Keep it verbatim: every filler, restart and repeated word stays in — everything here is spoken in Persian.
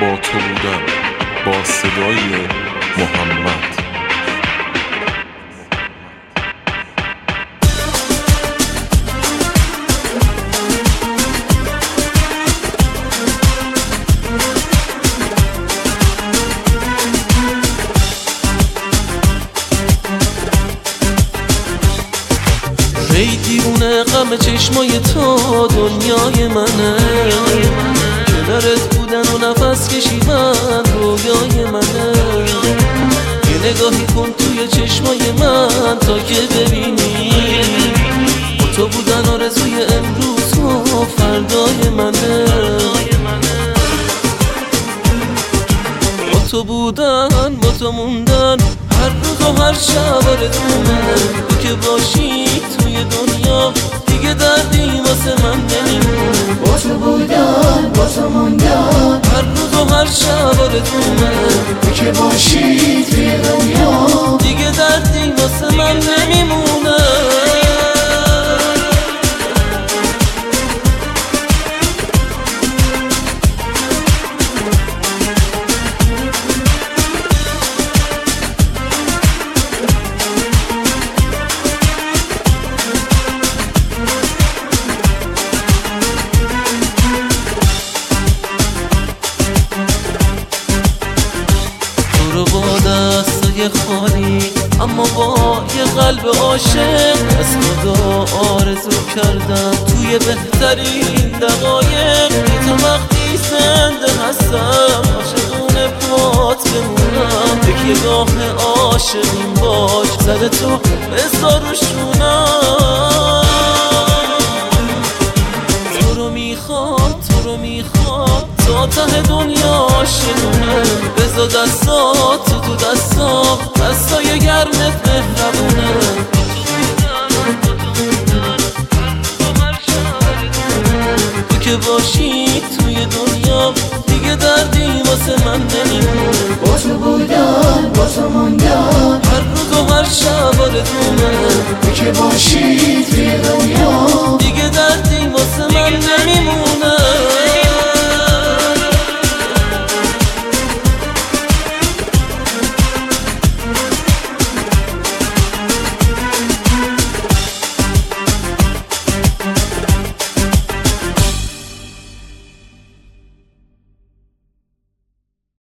با تو بودن با صدای محمد. ای دیوونه غم چشمای تو دنیای منه، کنارت بودن و نفس کشیدن رویای منه. یه نگاهی کن توی چشمای من تا که ببینی با تو بودن آرزوی امروز و فردای منه. با تو بودن با تو موندن هر روز و هر شب آرزومه. تو که باشی توی دنیا دیگه دردی واسه من نمیمونه. با تو بودن با تو موندن هر روز و هر شب آرزومه. تو که باشی توی دنیا دیگه دردی واسه من نمیمونه. با دستای خالی اما با یه قلب عاشق از خدا آرزو کردم توی بهترین دقایق که تو وقتی زنده هستم عاشقونه پات بمونم. یک گاه عاشقیم باش سر تو بذار رو شونم. تو رو میخوام تو رو میخوام تا ته دنیا شنونه. بذار دستات تو تو دستام دستای گرمت مهربونه. تو که باشی توی دنیا دیگه دردی واسه من نمیمونه. با تو بودن با تو موندن هر روز و هر شب آرزومه. تو که باشی توی دنیا دیگه دردی واسه من نمیمونه.